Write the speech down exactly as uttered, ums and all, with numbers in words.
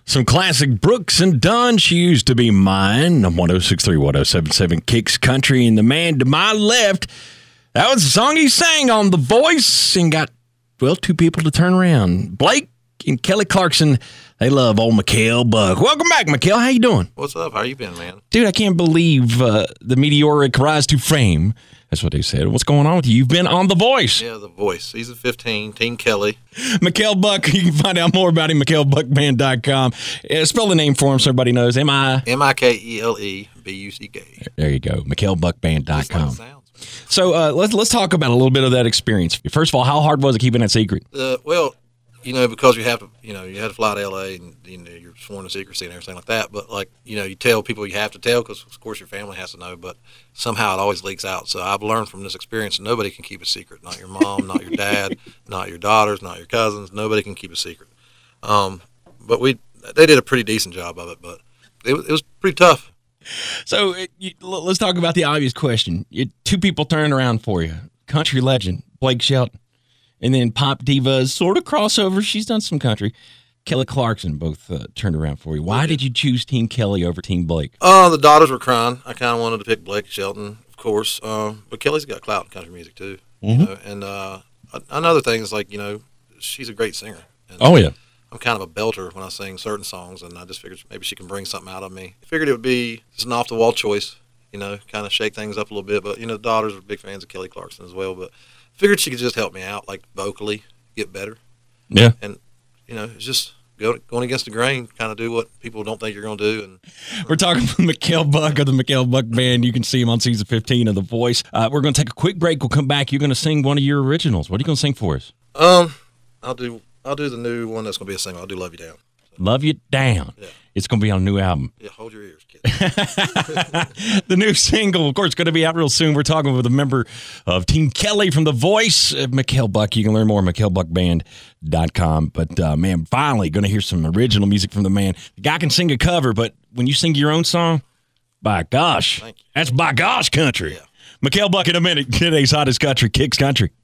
Some classic Brooks and Dunn, She Used to Be Mine. one oh six point three, one oh seven point seven Kicks Country. And the man to my left, that was the song he sang on The Voice and got, well, two people to turn around. Blake and Kelly Clarkson, they love old Mikael Buck. Welcome back, Mikael. How you doing? What's up? How you been, man? Dude, I can't believe uh, the meteoric rise to fame. That's what they said. What's going on with you? You've been on The Voice. Yeah, The Voice. Season fifteen, Team Kelly. Mikael Buck, you can find out more about him, Mikael Buck Band dot com. Uh, spell the name for him so everybody knows. M I M I K E L E B U C K. There you go. Mikael Buck Band dot com. Just like it sounds. So uh, let's, let's talk about a little bit of that experience. First of all, how hard was it keeping that secret? Uh, well, you know, because you have to, you know, you had to fly to L A and, you know, you're sworn to secrecy and everything like that. But, like, you know, you tell people you have to tell because, of course, your family has to know. But somehow it always leaks out. So I've learned from this experience that nobody can keep a secret. Not your mom, not your dad, not your daughters, not your cousins. Nobody can keep a secret. Um, but we, they did a pretty decent job of it. But it, it was pretty tough. So it, you, let's talk about the obvious question. You, two people turned around for you. Country legend, Blake Shelton. And then pop divas, sort of crossover. She's done some country. Kelly Clarkson both uh, turned around for you. Why did you choose Team Kelly over Team Blake? Uh, the daughters were crying. I kind of wanted to pick Blake Shelton, of course. Uh, but Kelly's got clout in country music, too. Mm-hmm. You know? And uh, another thing is, like, you know, she's a great singer. And oh, yeah. I'm kind of a belter when I sing certain songs, and I just figured maybe she can bring something out of me. I figured it would be just an off-the-wall choice, you know, kind of shake things up a little bit. But, you know, the daughters are big fans of Kelly Clarkson as well. But figured she could just help me out, like vocally, get better. Yeah. And, you know, it's just go, going against the grain, kind of do what people don't think you're going to do. And we're talking with Mikael Buck of the Mikael Buck Band. You can see him on season fifteen of The Voice. Uh, we're going to take a quick break. We'll come back. You're going to sing one of your originals. What are you going to sing for us? Um, I'll do I'll do the new one that's going to be a single. I'll do Love You Down. So. Love You Down. Yeah. It's going to be on a new album. Yeah, hold your ears, kid. The new single, of course, is going to be out real soon. We're talking with a member of Team Kelly from The Voice, uh, Mikael Buck. You can learn more at Mikael Buck Band dot com. But, uh, man, finally going to hear some original music from the man. The guy can sing a cover, but when you sing your own song, by gosh, Thank you. that's by gosh country. Yeah. Mikael Buck in a minute. Today's hottest country, Kicks Country.